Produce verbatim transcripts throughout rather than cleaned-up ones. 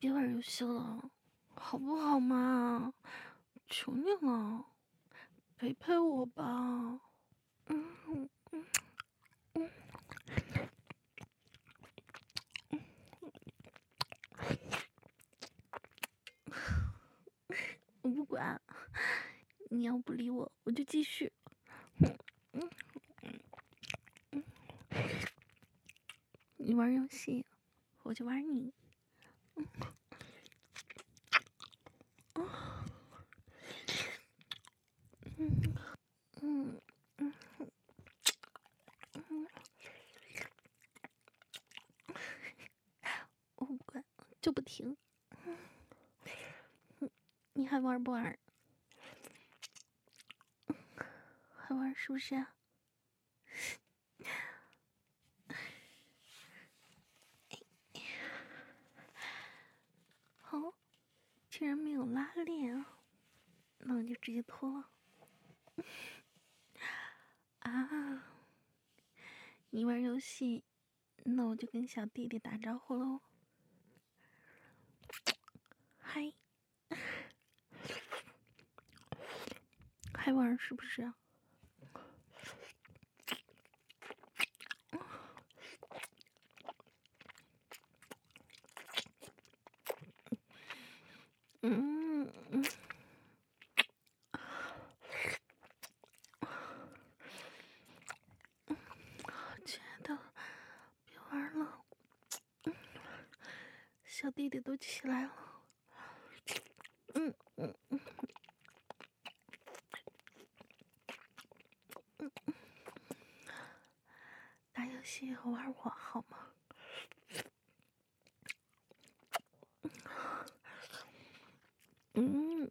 别玩游戏了，好不好嘛？求你了，陪陪我吧。嗯嗯嗯嗯我不管，你要不理我，我就继续。嗯嗯嗯，你玩游戏，我就玩你。嗯嗯嗯嗯嗯，我不管，就不停。嗯，你还玩不玩？还玩是不是啊？好，既然没有拉链，那我就直接脱了。啊，你玩游戏，那我就跟小弟弟打招呼喽。嗨，还玩是不是啊？嗯嗯，亲爱的，别玩了，小弟弟都起来了。嗯嗯嗯嗯，打游戏和玩我好吗？嗯，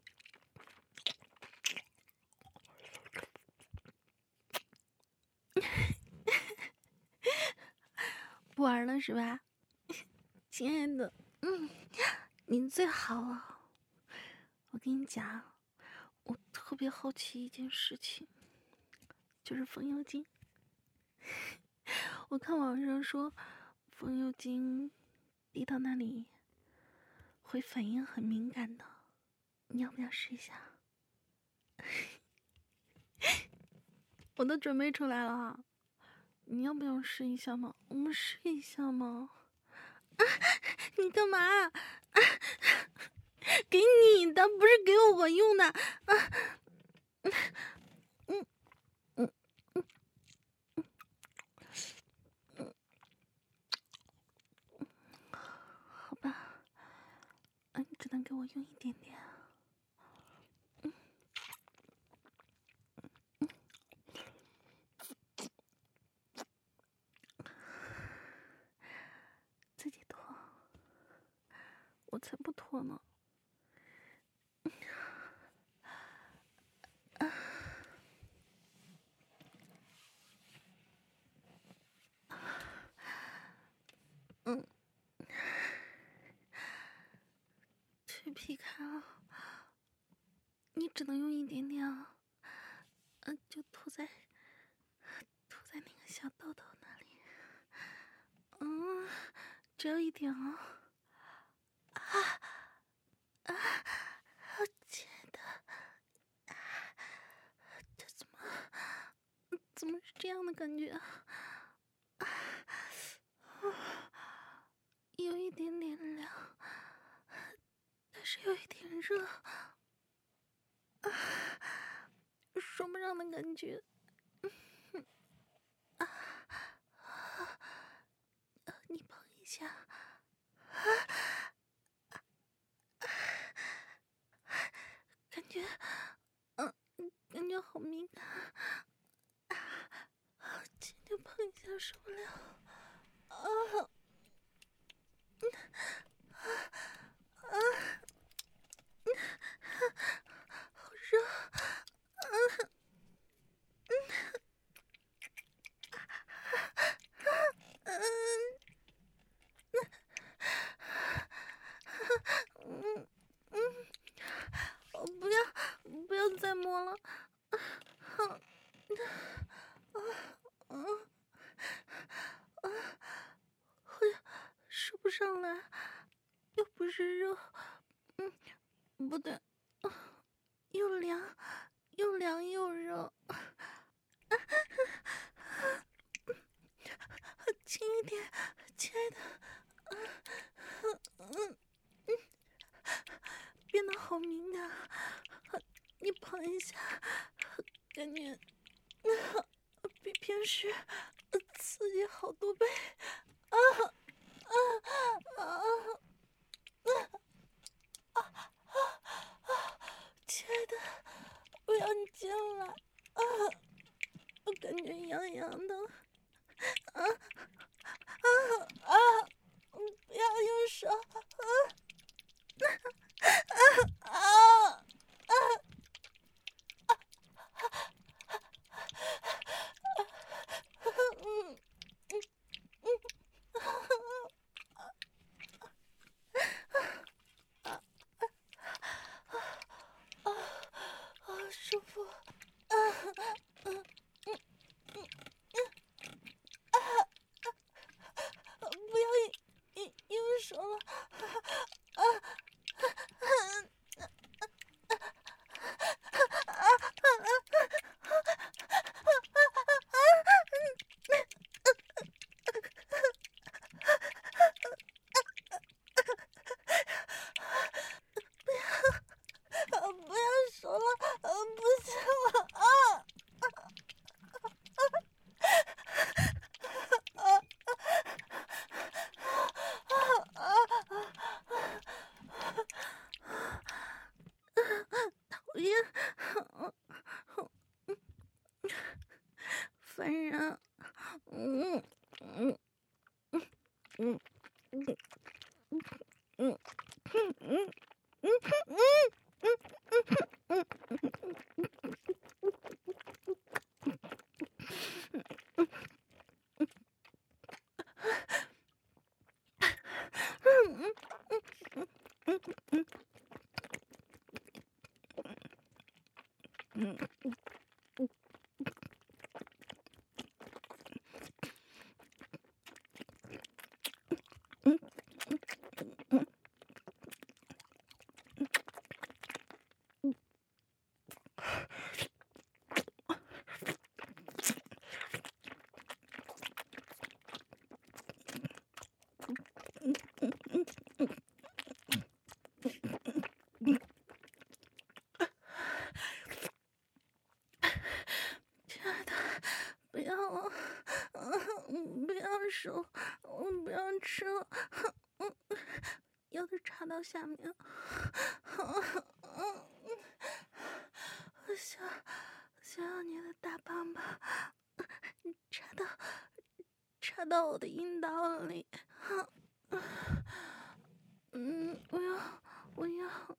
不玩了是吧？亲爱的，嗯，你最好了。我跟你讲，我特别好奇一件事情，就是风油精。我看网上说，风油精滴到那里会反应很敏感的，你要不要试一下？我都准备出来了，你要不要试一下嘛？我们试一下嘛？啊，你干嘛？啊，给你的，不是给我用的。啊，嗯嗯嗯嗯嗯，好吧，啊，你只能给我用一点点。嗯嗯，自己脱，我才不脱呢。啊，嗯，腿劈开了，你只能用一点点啊。嗯，就涂在涂在那个小痘痘那里。嗯，只有一点啊。啊啊！亲爱的，啊，这怎么怎么是这样的感觉啊？啊，有一点点凉，但是有一点热，啊，说不上的感觉。啊啊！你碰一下，啊，感觉，嗯，感觉好敏感，啊，今天碰一下受不了，啊，啊啊，好热，啊，嗯嗯嗯，我不要，不要再摸了，啊啊啊啊！会说不上来， 又不是热，嗯，不对，又凉，又凉又热。轻一点，亲爱的，嗯嗯嗯，变得好敏感，你碰一下，感觉比平时刺激好多倍。啊啊啊啊啊！亲爱的，我要你进来啊！我感觉痒痒的。啊啊啊！不要用手！啊啊啊啊！嗯嗯嗯啊啊啊！舒服！啊嗯嗯嗯啊！不要用用手了！啊啊！不要说了，不行了啊！讨厌，烦人。嗯嗯嗯嗯嗯嗯嗯嗯亲爱的，不要了，嗯，不要手，嗯，不要吃了，嗯，腰都插到下面，嗯嗯，我想想要你的大棒棒插到插到我的阴道里，嗯，我要我要。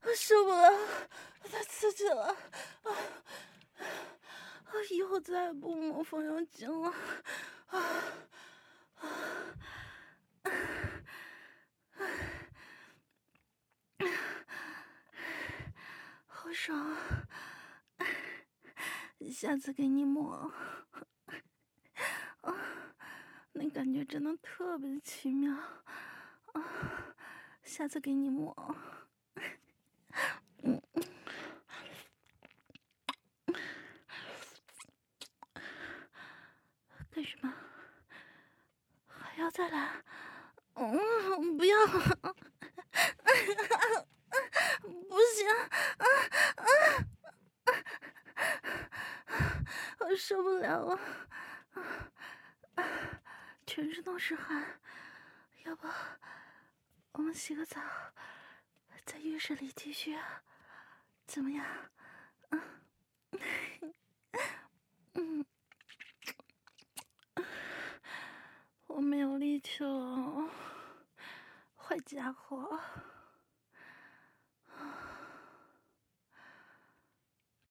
我受不了，太刺激了！啊，以后再也不摸风油精了。啊啊啊！好爽啊！下次给你抹。啊，那感觉真的特别奇妙啊！下次给你抹。嗯，干什么？还要再来？嗯，不要，不行，啊啊！我受不了了，全身都是汗，要不我们洗个澡，在浴室里继续，怎么样？嗯，我没有力气了，坏家伙。